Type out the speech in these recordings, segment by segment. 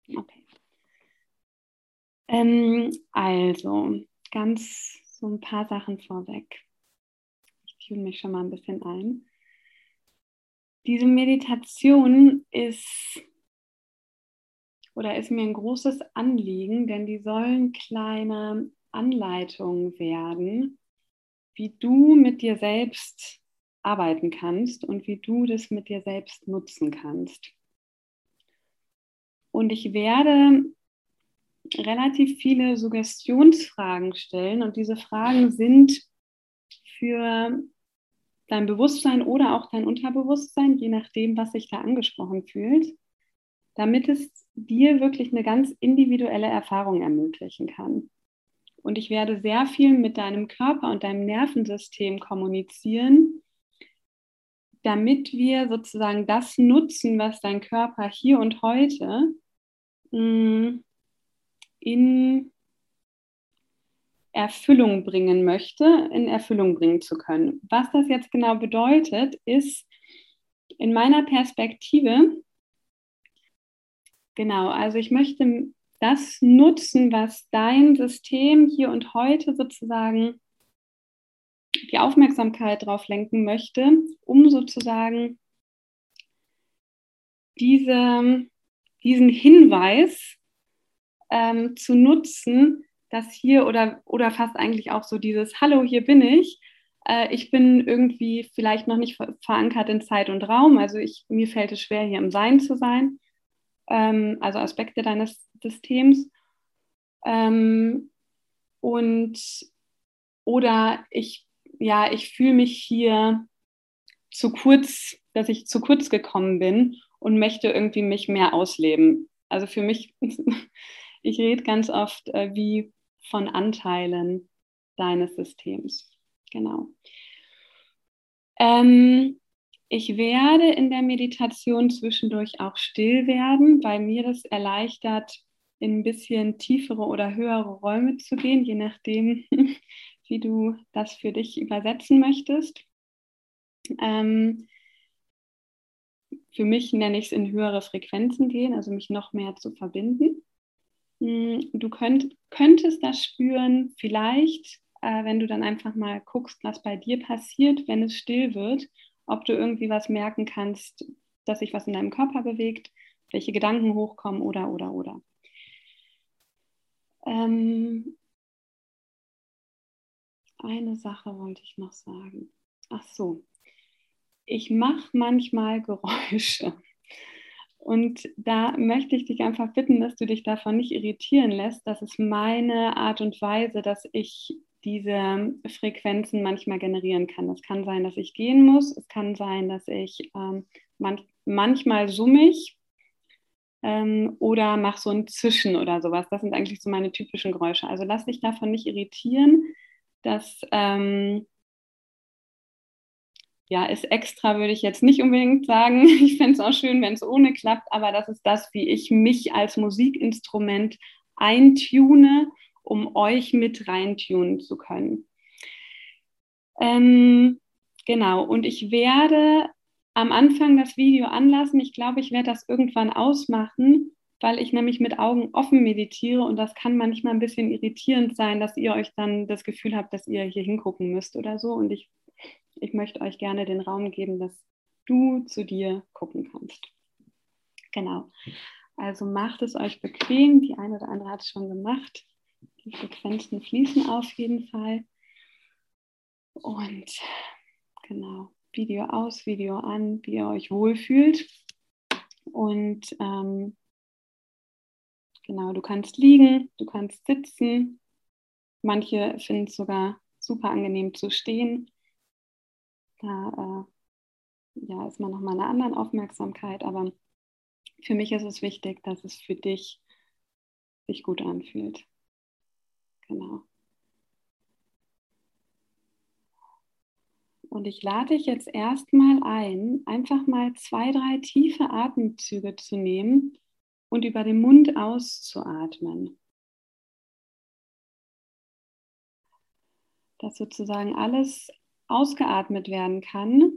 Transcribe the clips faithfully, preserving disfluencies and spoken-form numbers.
Okay. Ähm, also, ganz so ein paar Sachen vorweg. Ich tune mich schon mal ein bisschen ein. Diese Meditation ist oder ist mir ein großes Anliegen, denn die sollen kleine Anleitungen werden, wie du mit dir selbst arbeiten kannst und wie du das mit dir selbst nutzen kannst. Und ich werde relativ viele Suggestionsfragen stellen und diese Fragen sind für dein Bewusstsein oder auch dein Unterbewusstsein, je nachdem, was sich da angesprochen fühlt, damit es dir wirklich eine ganz individuelle Erfahrung ermöglichen kann. Und ich werde sehr viel mit deinem Körper und deinem Nervensystem kommunizieren, damit wir sozusagen das nutzen, was dein Körper hier und heute mh, in Erfüllung bringen möchte, in Erfüllung bringen zu können. Was das jetzt genau bedeutet, ist in meiner Perspektive, genau, also ich möchte das nutzen, was dein System hier und heute sozusagen die Aufmerksamkeit drauf lenken möchte, um sozusagen diese, diesen Hinweis ähm, zu nutzen, dass hier oder, oder fast eigentlich auch so dieses Hallo, hier bin ich. Äh, ich bin irgendwie vielleicht noch nicht ver verankert in Zeit und Raum. Also ich, mir fällt es schwer, hier im Sein zu sein. Ähm, also Aspekte deines Systems. Ähm, und oder ich, ja, ich fühle mich hier zu kurz, dass ich zu kurz gekommen bin und möchte irgendwie mich mehr ausleben. Also für mich, ich rede ganz oft äh, wie von Anteilen deines Systems. Genau. Ähm, ich werde in der Meditation zwischendurch auch still werden, weil mir das erleichtert, in ein bisschen tiefere oder höhere Räume zu gehen, je nachdem, wie du das für dich übersetzen möchtest. Ähm, für mich nenne ich es in höhere Frequenzen gehen, also mich noch mehr zu verbinden. Du könnt, könntest das spüren, vielleicht, äh, wenn du dann einfach mal guckst, was bei dir passiert, wenn es still wird, ob du irgendwie was merken kannst, dass sich was in deinem Körper bewegt, welche Gedanken hochkommen oder, oder, oder. Ähm, eine Sache wollte ich noch sagen. Ach so, ich mache manchmal Geräusche. Und da möchte ich dich einfach bitten, dass du dich davon nicht irritieren lässt. Das ist meine Art und Weise, dass ich diese Frequenzen manchmal generieren kann. Es kann sein, dass ich gehen muss. Es kann sein, dass ich ähm, man manchmal summig ähm, oder mache so ein Zischen oder sowas. Das sind eigentlich so meine typischen Geräusche. Also lass dich davon nicht irritieren. Das ähm, ja, ist extra, würde ich jetzt nicht unbedingt sagen. Ich fände es auch schön, wenn es ohne klappt, aber das ist das, wie ich mich als Musikinstrument eintune, um euch mit reintunen zu können. Ähm, genau, und ich werde am Anfang das Video anlassen. Ich glaube, ich werde das irgendwann ausmachen, weil ich nämlich mit Augen offen meditiere und das kann manchmal ein bisschen irritierend sein, dass ihr euch dann das Gefühl habt, dass ihr hier hingucken müsst oder so. Und ich ich möchte euch gerne den Raum geben, dass du zu dir gucken kannst. Genau. Also macht es euch bequem. Die eine oder andere hat es schon gemacht. Die Frequenzen fließen auf jeden Fall. Und genau, Video aus, Video an, wie ihr euch wohlfühlt. Und ähm, genau, du kannst liegen, du kannst sitzen. Manche finden es sogar super angenehm zu stehen. Da äh, ja, ist man nochmal einer anderen Aufmerksamkeit, aber für mich ist es wichtig, dass es für dich sich gut anfühlt. Genau. Und ich lade dich jetzt erstmal ein, einfach mal zwei, drei tiefe Atemzüge zu nehmen und über den Mund auszuatmen. Dass sozusagen alles ausgeatmet werden kann,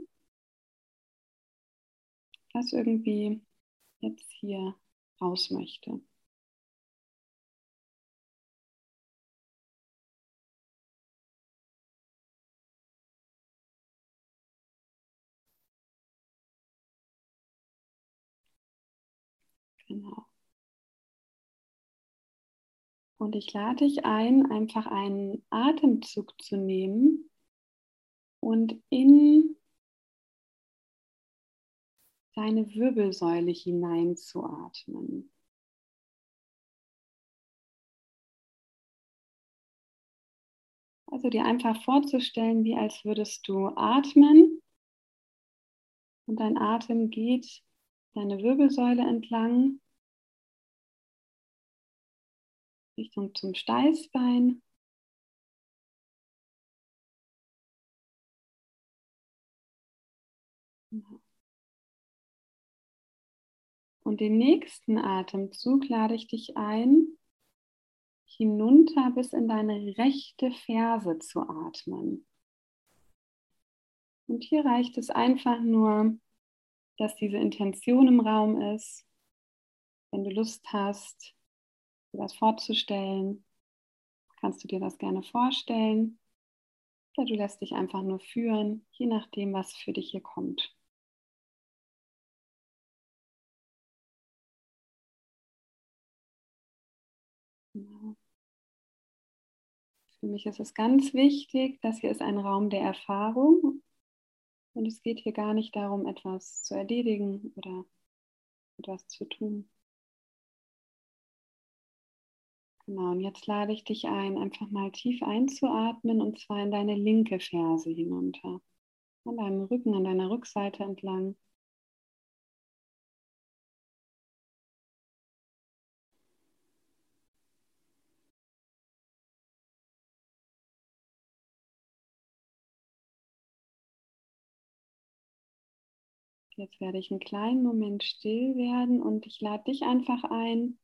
was irgendwie jetzt hier raus möchte. Genau. Und ich lade dich ein, einfach einen Atemzug zu nehmen und in deine Wirbelsäule hineinzuatmen. Also dir einfach vorzustellen, wie als würdest du atmen und dein Atem geht deine Wirbelsäule entlang, Richtung zum Steißbein. Und den nächsten Atemzug lade ich dich ein, hinunter bis in deine rechte Ferse zu atmen. Und hier reicht es einfach nur, dass diese Intention im Raum ist. Wenn du Lust hast, dir das vorzustellen, kannst du dir das gerne vorstellen. Oder du lässt dich einfach nur führen, je nachdem, was für dich hier kommt. Genau. Für mich ist es ganz wichtig, das hier ist ein Raum der Erfahrung. Und es geht hier gar nicht darum, etwas zu erledigen oder etwas zu tun. Genau, und jetzt lade ich dich ein, einfach mal tief einzuatmen und zwar in deine linke Ferse hinunter. An deinem Rücken, an deiner Rückseite entlang. Jetzt werde ich einen kleinen Moment still werden und ich lade dich einfach ein,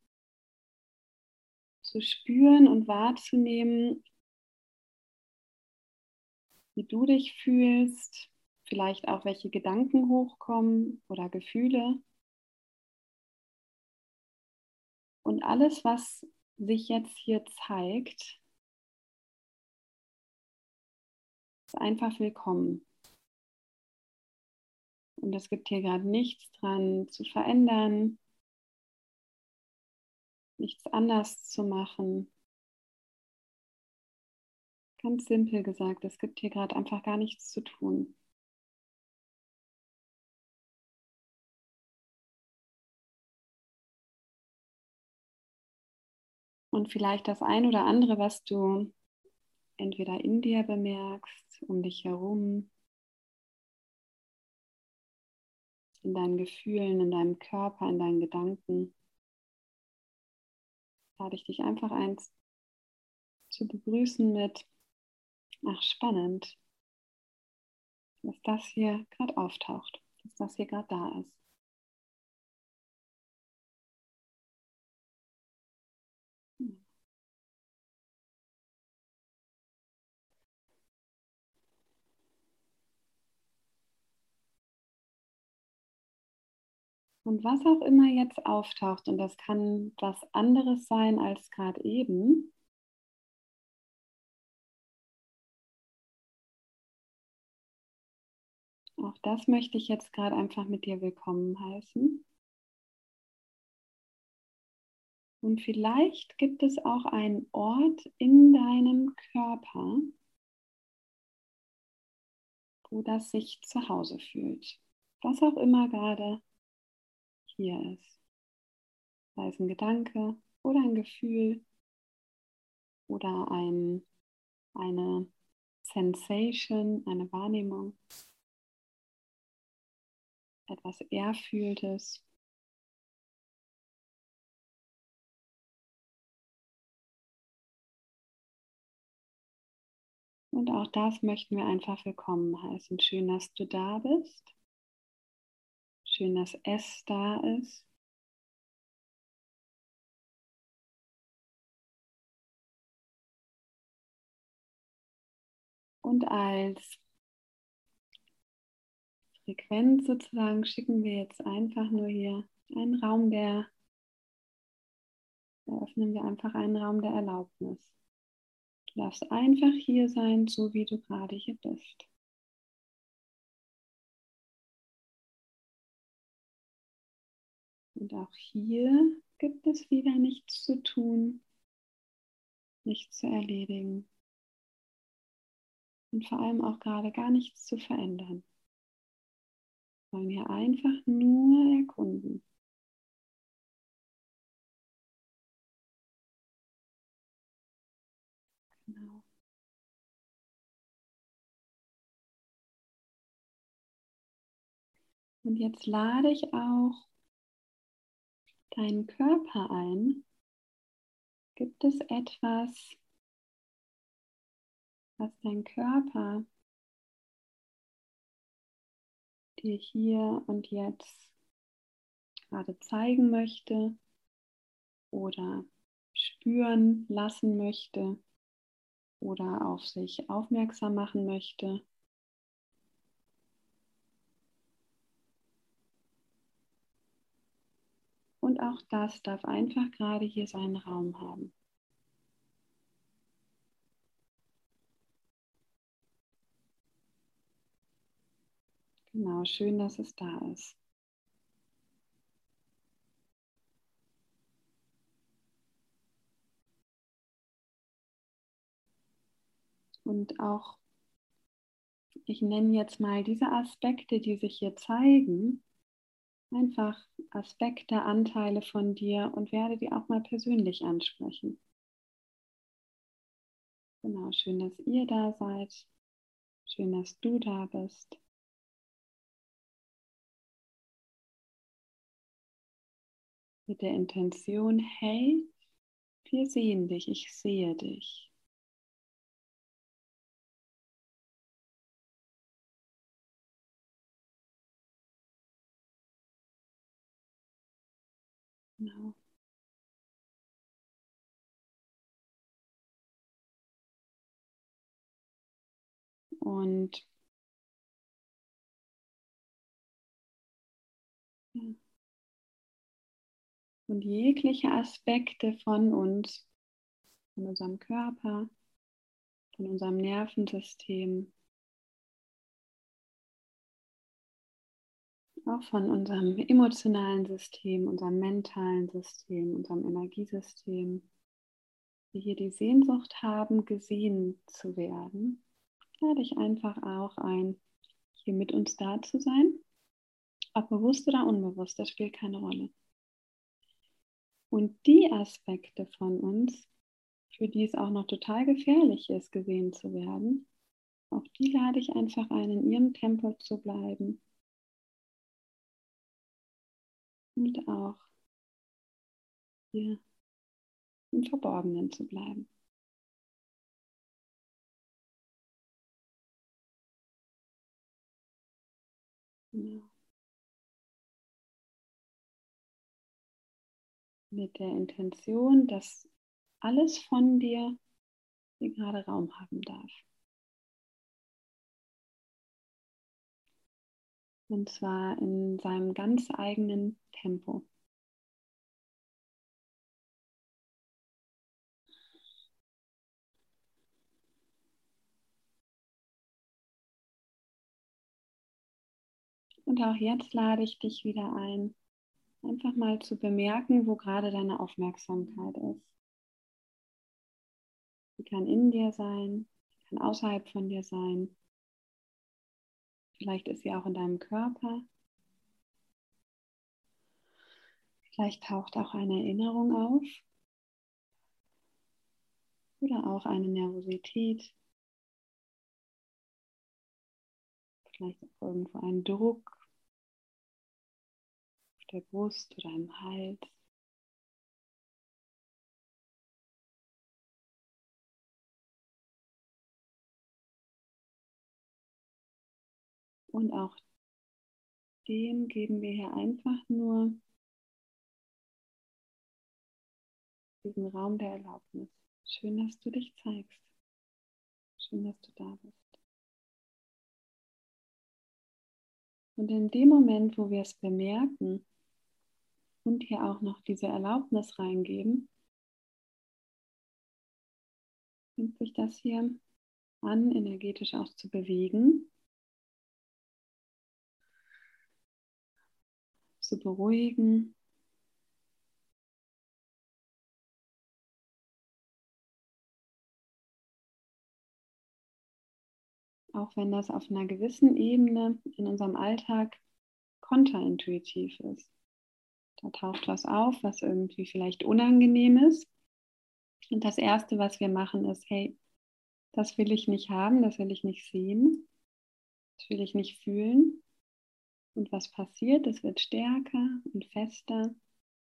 zu spüren und wahrzunehmen, wie du dich fühlst, vielleicht auch welche Gedanken hochkommen oder Gefühle. Und alles, was sich jetzt hier zeigt, ist einfach willkommen. Und es gibt hier gerade nichts dran zu verändern, nichts anders zu machen. Ganz simpel gesagt, es gibt hier gerade einfach gar nichts zu tun. Und vielleicht das ein oder andere, was du entweder in dir bemerkst, um dich herum, in deinen Gefühlen, in deinem Körper, in deinen Gedanken, lade ich dich einfach ein zu begrüßen mit, ach spannend, dass das hier gerade auftaucht, dass das hier gerade da ist. Und was auch immer jetzt auftaucht, und das kann was anderes sein als gerade eben, auch das möchte ich jetzt gerade einfach mit dir willkommen heißen. Und vielleicht gibt es auch einen Ort in deinem Körper, wo das sich zu Hause fühlt. Was auch immer gerade hier ist. Sei es ein Gedanke oder ein Gefühl oder ein, eine Sensation, eine Wahrnehmung, etwas Erfühltes. Und auch das möchten wir einfach willkommen heißen. Schön, dass du da bist. Schön, dass es da ist. Und als Frequenz sozusagen schicken wir jetzt einfach nur hier einen Raum der, eröffnen wir einfach einen Raum der Erlaubnis. Du darfst einfach hier sein, so wie du gerade hier bist. Und auch hier gibt es wieder nichts zu tun, nichts zu erledigen und vor allem auch gerade gar nichts zu verändern. Wir wollen hier einfach nur erkunden. Genau. Und jetzt lade ich auch deinen Körper ein. Gibt es etwas, was dein Körper dir hier und jetzt gerade zeigen möchte oder spüren lassen möchte oder auf sich aufmerksam machen möchte? Und auch das darf einfach gerade hier seinen Raum haben. Genau, schön, dass es da ist. Und auch, ich nenne jetzt mal diese Aspekte, die sich hier zeigen, einfach Aspekte, Anteile von dir und werde die auch mal persönlich ansprechen. Genau, schön, dass ihr da seid. Schön, dass du da bist. Mit der Intention, hey, wir sehen dich, ich sehe dich. Genau. Und ja, und jegliche Aspekte von uns, von unserem Körper, von unserem Nervensystem, auch von unserem emotionalen System, unserem mentalen System, unserem Energiesystem, die hier die Sehnsucht haben, gesehen zu werden, lade ich einfach auch ein, hier mit uns da zu sein, ob bewusst oder unbewusst, das spielt keine Rolle. Und die Aspekte von uns, für die es auch noch total gefährlich ist, gesehen zu werden, auch die lade ich einfach ein, in ihrem Tempo zu bleiben und auch hier im Verborgenen zu bleiben. Genau. Mit der Intention, dass alles von dir hier gerade Raum haben darf. Und zwar in seinem ganz eigenen Tempo. Und auch jetzt lade ich dich wieder ein, einfach mal zu bemerken, wo gerade deine Aufmerksamkeit ist. Sie kann in dir sein, sie kann außerhalb von dir sein. Vielleicht ist sie auch in deinem Körper. Vielleicht taucht auch eine Erinnerung auf oder auch eine Nervosität. Vielleicht auch irgendwo ein Druck auf der Brust oder im Hals. Und auch dem geben wir hier einfach nur diesen Raum der Erlaubnis. Schön, dass du dich zeigst. Schön, dass du da bist. Und in dem Moment, wo wir es bemerken und hier auch noch diese Erlaubnis reingeben, fängt sich das hier an, energetisch auch zu bewegen, zu beruhigen. auch wenn das auf einer gewissen Ebene in unserem Alltag kontraintuitiv ist. Da taucht was auf, was irgendwie vielleicht unangenehm ist. Und das Erste, was wir machen, ist, hey, das will ich nicht haben, das will ich nicht sehen, das will ich nicht fühlen. Und was passiert? Es wird stärker und fester.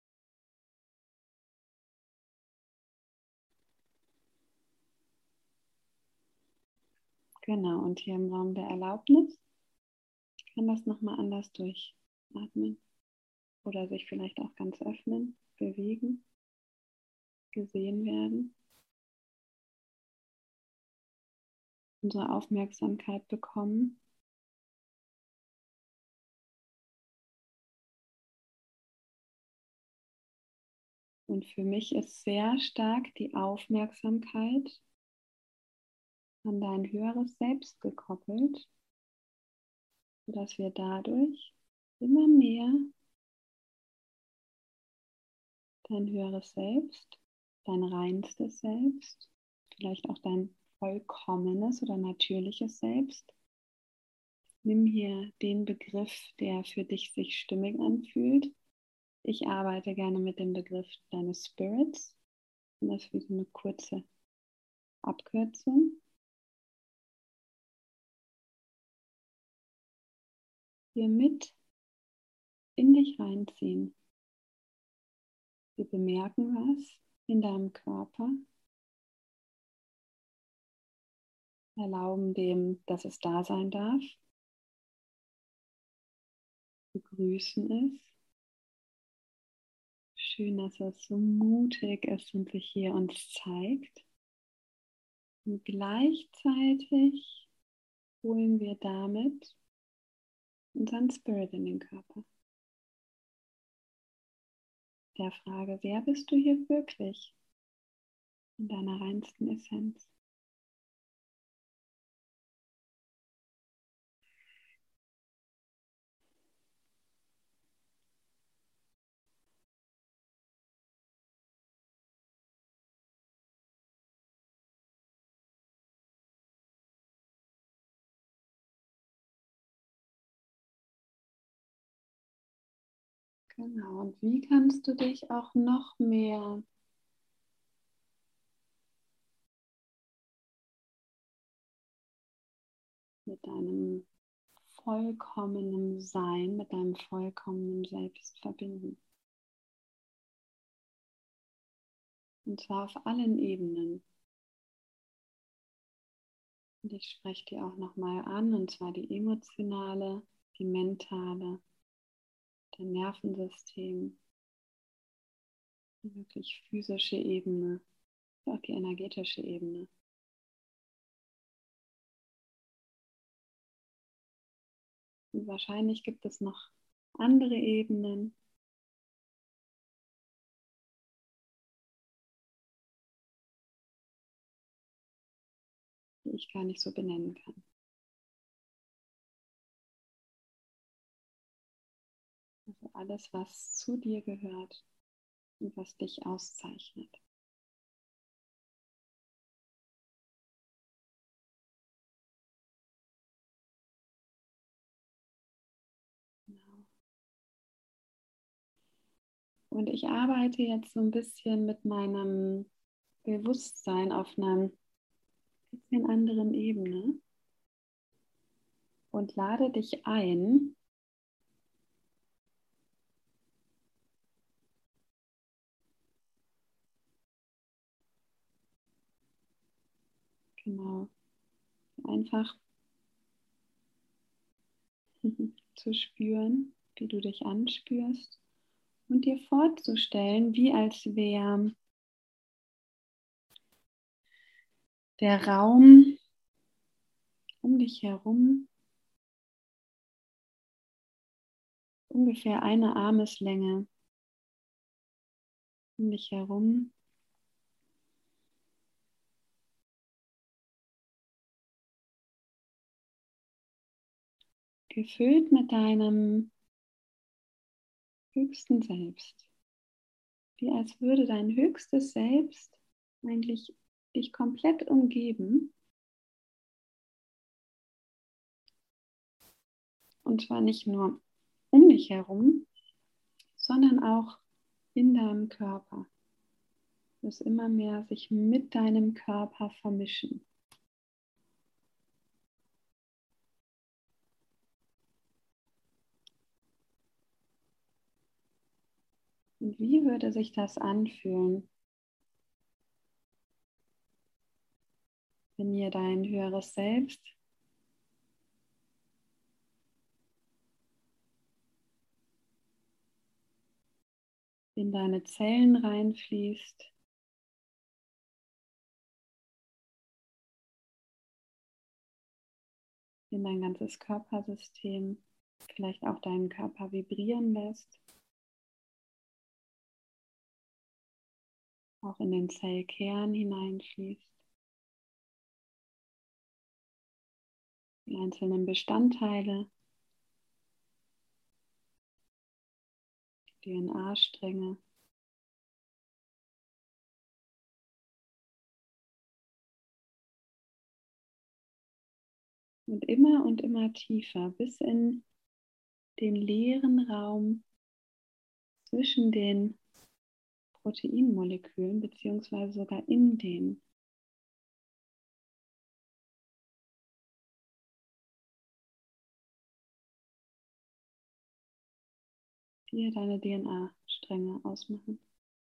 Genau, und hier im Raum der Erlaubnis kann das nochmal anders durchatmen oder sich vielleicht auch ganz öffnen, bewegen, gesehen werden, unsere Aufmerksamkeit bekommen. Und für mich ist sehr stark die Aufmerksamkeit an dein höheres Selbst gekoppelt, sodass wir dadurch immer mehr dein höheres Selbst, dein reinstes Selbst, vielleicht auch dein vollkommenes oder natürliches Selbst. Nimm hier den Begriff, der für dich sich stimmig anfühlt. Ich arbeite gerne mit dem Begriff deines Spirits. Und das ist wie so eine kurze Abkürzung. Hier mit in dich reinziehen. Wir bemerken was in deinem Körper. Erlauben dem, dass es da sein darf. Begrüßen es. Schön, dass es so mutig ist und sich hier uns zeigt. Und gleichzeitig holen wir damit unseren Spirit in den Körper. Der Frage, wer bist du hier wirklich in deiner reinsten Essenz? Genau, und wie kannst du dich auch noch mehr mit deinem vollkommenen Sein, mit deinem vollkommenen Selbst verbinden? Und zwar auf allen Ebenen. Und ich spreche die auch nochmal an, und zwar die emotionale, die mentale, dein Nervensystem, die wirklich physische Ebene, auch die energetische Ebene. Und wahrscheinlich gibt es noch andere Ebenen, die ich gar nicht so benennen kann. Also alles, was zu dir gehört und was dich auszeichnet. Genau. Und ich arbeite jetzt so ein bisschen mit meinem Bewusstsein auf einer bisschen anderen Ebene und lade dich ein, genau, einfach zu spüren, wie du dich anspürst und dir vorzustellen, wie als wäre der Raum um dich herum ungefähr eine Armeslänge um dich herum. Gefüllt mit deinem höchsten Selbst. Wie als würde dein höchstes Selbst eigentlich dich komplett umgeben Und zwar nicht nur um dich herum, sondern auch in deinem Körper. Das immer mehr sich mit deinem Körper vermischen. Und wie würde sich das anfühlen, wenn ihr dein höheres Selbst in deine Zellen reinfließt, in dein ganzes Körpersystem, vielleicht auch deinen Körper vibrieren lässt, auch in den Zellkern hineinfließt, die einzelnen Bestandteile, die D N A-Stränge. Und immer und immer tiefer bis in den leeren Raum zwischen den Proteinmolekülen, beziehungsweise sogar in denen. Die deine D N A-Stränge ausmachen.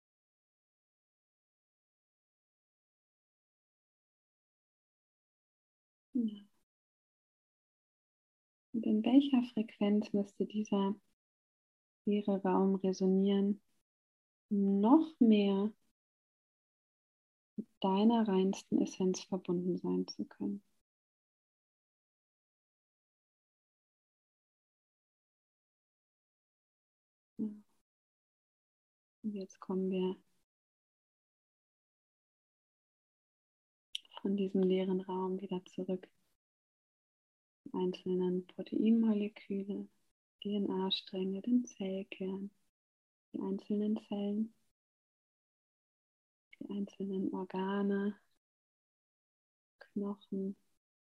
Ja. Und in welcher Frequenz müsste dieser leere Raum resonieren, um noch mehr mit deiner reinsten Essenz verbunden sein zu können? Ja. Und jetzt kommen wir von diesem leeren Raum wieder zurück. Die einzelnen Proteinmoleküle, D N A-Stränge, den Zellkern, die einzelnen Zellen, die einzelnen Organe, Knochen,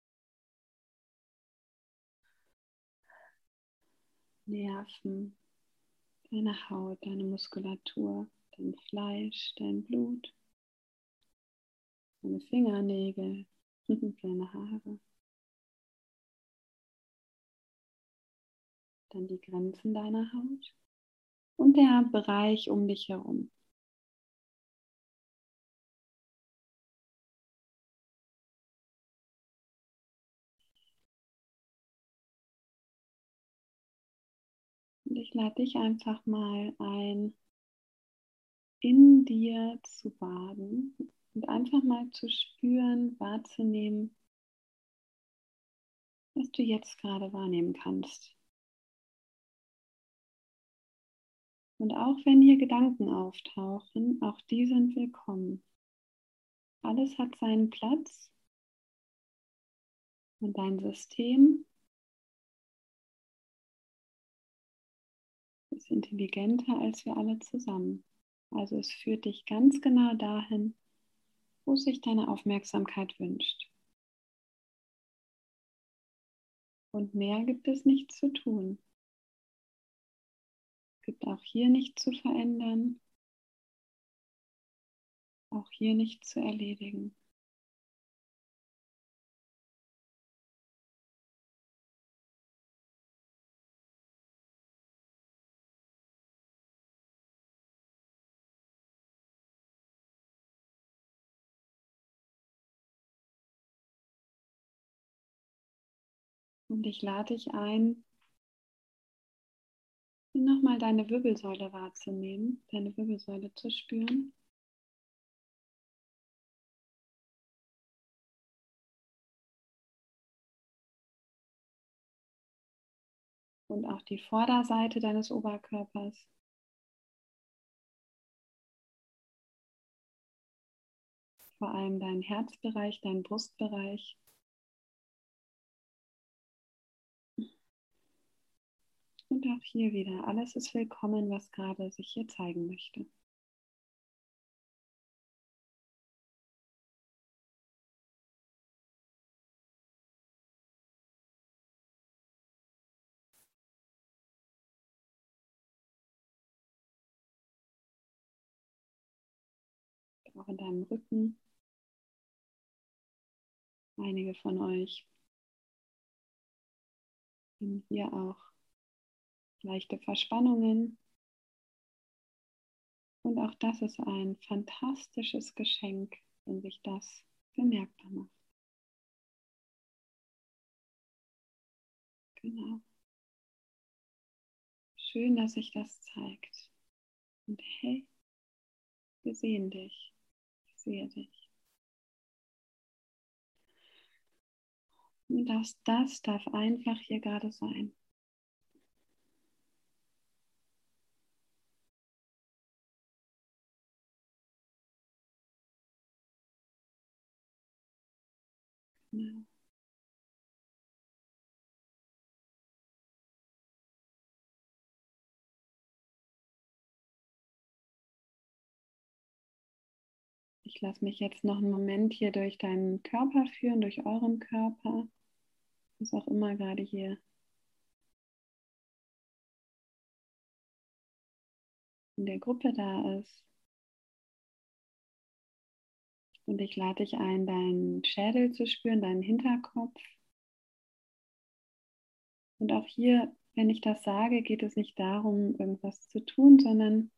Nerven, deine Haut, deine Muskulatur, dein Fleisch, dein Blut, deine Fingernägel, deine Haare, dann die Grenzen deiner Haut und der Bereich um dich herum. Und ich lade dich einfach mal ein, in dir zu baden und einfach mal zu spüren, wahrzunehmen, was du jetzt gerade wahrnehmen kannst. Und auch wenn hier Gedanken auftauchen, auch die sind willkommen. Alles hat seinen Platz und dein System ist intelligenter als wir alle zusammen. Also es führt dich ganz genau dahin, wo sich deine Aufmerksamkeit wünscht. Und mehr gibt es nicht zu tun. Es gibt auch hier nichts zu verändern, auch hier nichts zu erledigen. Und ich lade dich ein, nochmal deine Wirbelsäule wahrzunehmen, deine Wirbelsäule zu spüren. Und auch die Vorderseite deines Oberkörpers. Vor allem dein Herzbereich, dein Brustbereich. Und auch hier wieder, alles ist willkommen, was gerade sich hier zeigen möchte. auch in deinem Rücken. Einige von euch haben hier auch leichte Verspannungen. Und auch das ist ein fantastisches Geschenk, wenn sich das bemerkbar macht. Genau. Schön, dass sich das zeigt. Und hey, wir sehen dich. Ich sehe dich. Und das, das darf einfach hier gerade sein. Genau. Ich lasse mich jetzt noch einen Moment hier durch deinen Körper führen, durch euren Körper, was auch immer gerade hier in der Gruppe da ist. Und ich lade dich ein, deinen Schädel zu spüren, deinen Hinterkopf. Und auch hier, wenn ich das sage, geht es nicht darum, irgendwas zu tun, sondern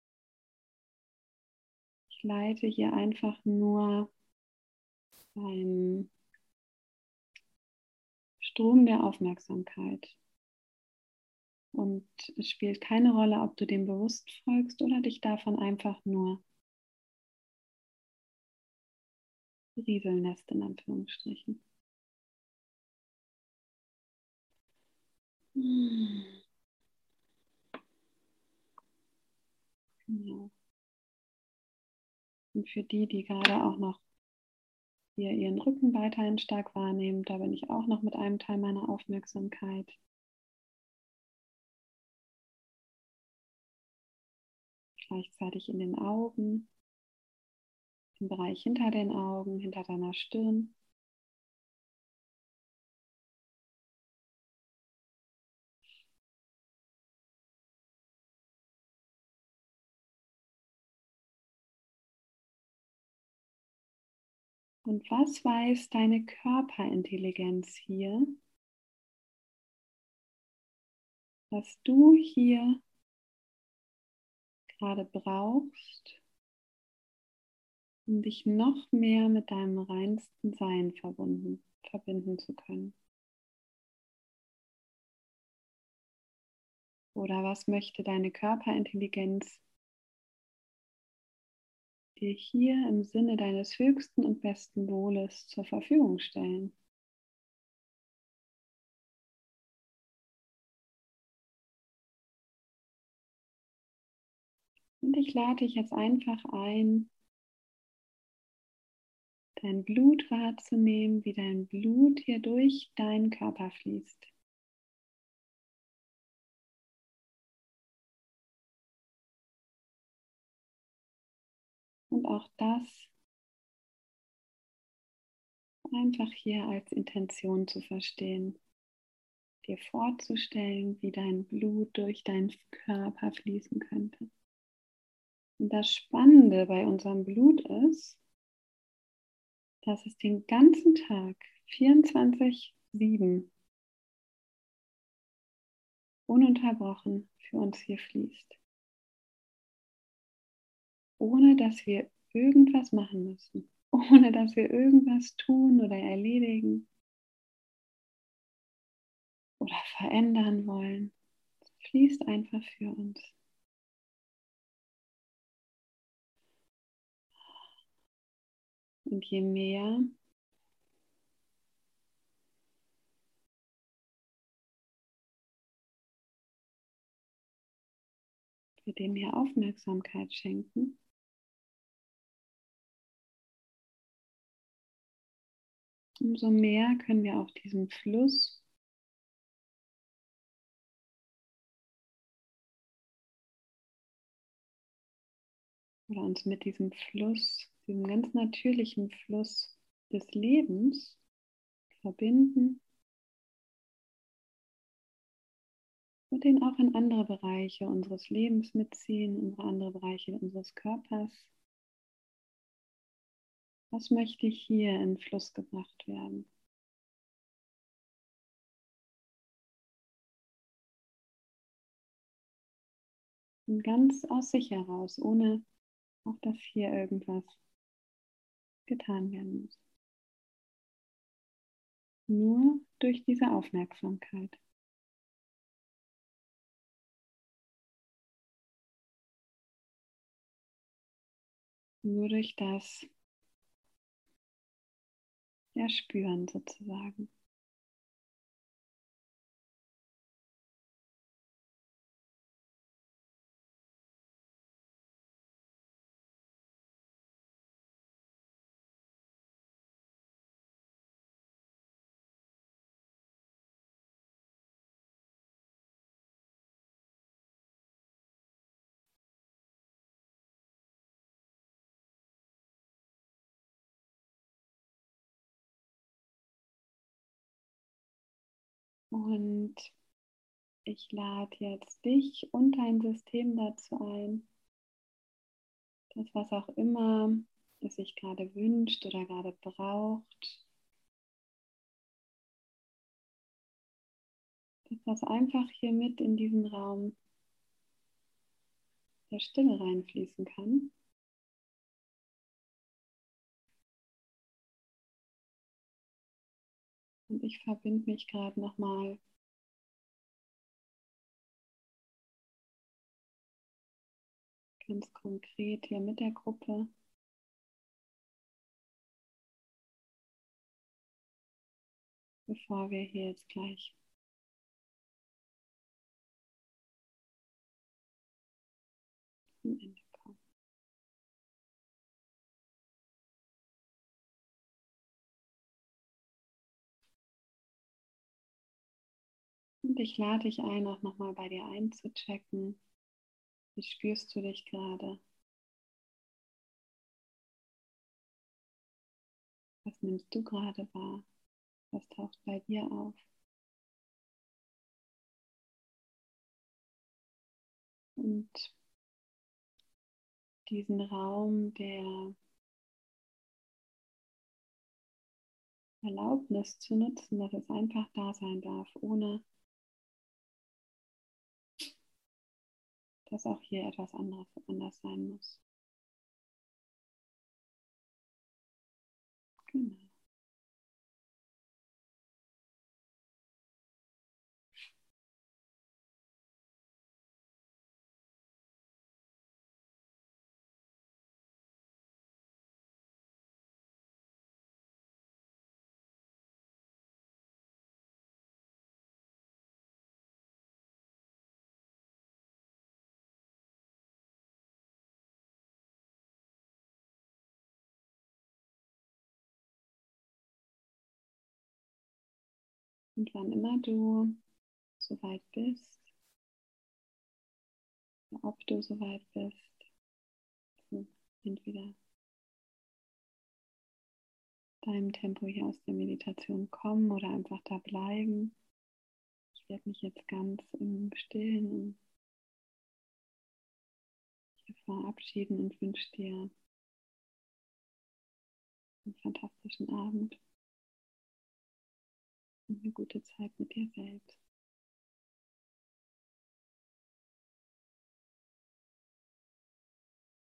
ich leite hier einfach nur einen Strom der Aufmerksamkeit. Und es spielt keine Rolle, ob du dem bewusst folgst oder dich davon einfach nur rieseln lässt, in Anführungsstrichen. Genau. Und für die, die gerade auch noch hier ihren Rücken weiterhin stark wahrnehmen, da bin ich auch noch mit einem Teil meiner Aufmerksamkeit. Gleichzeitig in den Augen, im Bereich hinter den Augen, hinter deiner Stirn. Und was weiß deine Körperintelligenz hier, was du hier gerade brauchst, um dich noch mehr mit deinem reinsten Sein verbunden, verbinden zu können? Oder was möchte deine Körperintelligenz dir hier im Sinne deines höchsten und besten Wohles zur Verfügung stellen? Und ich lade dich jetzt einfach ein, dein Blut wahrzunehmen, wie dein Blut hier durch deinen Körper fließt. Und auch das einfach hier als Intention zu verstehen, dir vorzustellen, wie dein Blut durch deinen Körper fließen könnte. Und das Spannende bei unserem Blut ist, dass es den ganzen Tag vierundzwanzig sieben ununterbrochen für uns hier fließt, ohne dass wir irgendwas machen müssen, ohne dass wir irgendwas tun oder erledigen oder verändern wollen. Es fließt einfach für uns. Und je mehr wir dem hier Aufmerksamkeit schenken, umso mehr können wir auch diesem Fluss oder uns mit diesem Fluss, diesem ganz natürlichen Fluss des Lebens verbinden und den auch in andere Bereiche unseres Lebens mitziehen, in andere Bereiche unseres Körpers. Was möchte hier in Fluss gebracht werden? Und ganz aus sich heraus, ohne auch dass hier irgendwas getan werden muss. Nur durch diese Aufmerksamkeit. Nur durch das Erspüren sozusagen. Und ich lade jetzt dich und dein System dazu ein, das, was auch immer es sich gerade wünscht oder gerade braucht, dass das einfach hier mit in diesen Raum der Stille reinfließen kann. Und ich verbinde mich gerade nochmal ganz konkret hier mit der Gruppe. Bevor wir hier jetzt gleich zum Ende kommen. Und ich lade dich ein, auch nochmal bei dir einzuchecken. Wie spürst du dich gerade? Was nimmst du gerade wahr? Was taucht bei dir auf? Und diesen Raum der Erlaubnis zu nutzen, dass es einfach da sein darf, ohne dass auch hier etwas anderes anders sein muss. Genau. Und wann immer du soweit bist, ob du soweit bist, so entweder deinem Tempo hier aus der Meditation kommen oder einfach da bleiben. Ich werde mich jetzt ganz im Stillen hier verabschieden und wünsche dir einen fantastischen Abend und eine gute Zeit mit dir selbst.